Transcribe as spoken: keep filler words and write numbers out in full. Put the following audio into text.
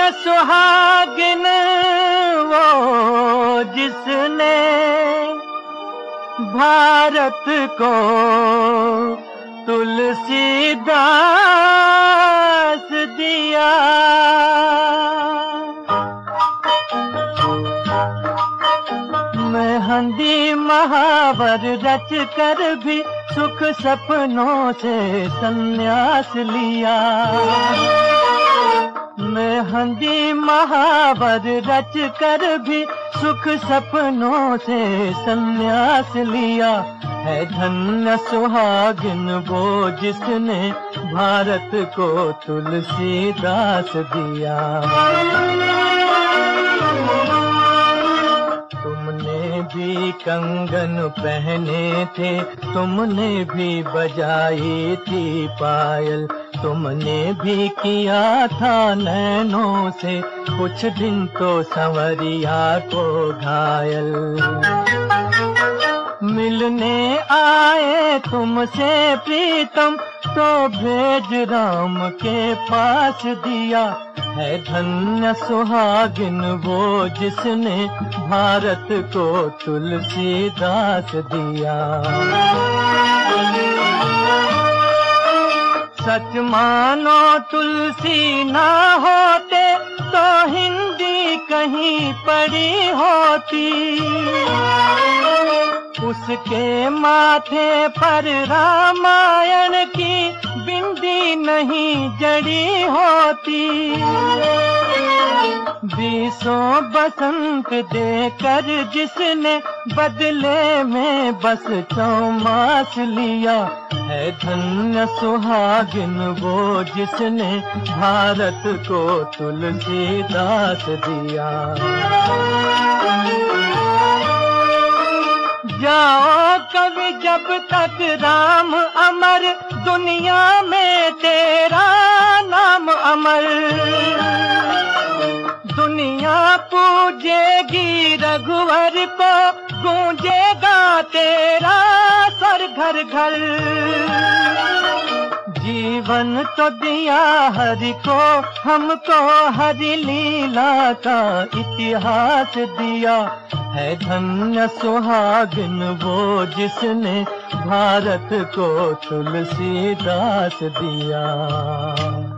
सुहागिन वो जिसने भारत को तुलसीदास दिया। मेहंदी महावर रच कर भी सुख सपनों से संन्यास लिया। मेहंदी महावर रच कर भी सुख सपनों से संन्यास लिया। है धन्य सुहागिन वो जिसने भारत को तुलसीदास दिया। तुमने भी कंगन पहने थे, तुमने भी बजाई थी पायल, तुमने भी किया था नैनों से कुछ दिन तो संवरिया को घायल। मिलने आए तुमसे प्रीतम तो भेज राम के पास दिया। है धन्य सुहागिन वो जिसने भारत को तुलसीदास दिया। सच मानो तुलसी ना होते तो हिंदी कहीं पड़ी होती। उसके माथे पर रामायण की बिंदी नहीं जड़ी होती। बीसों बसंत देकर जिसने बदले में बस चौमास लिया। है धन्य सुहागिन वो जिसने भारत को तुलसीदास दिया। जाओ कवि जब तक राम अमर, दुनिया में तेरा नाम अमर। दुनिया पूजेगी रघुवर को, गूंजेगा तेरा स्वर घर घर। जीवन तो दिया हरि को, हमको हरि लीला का इतिहास दिया। है धन्य सुहागिन वो जिसने भारत को तुलसीदास दिया।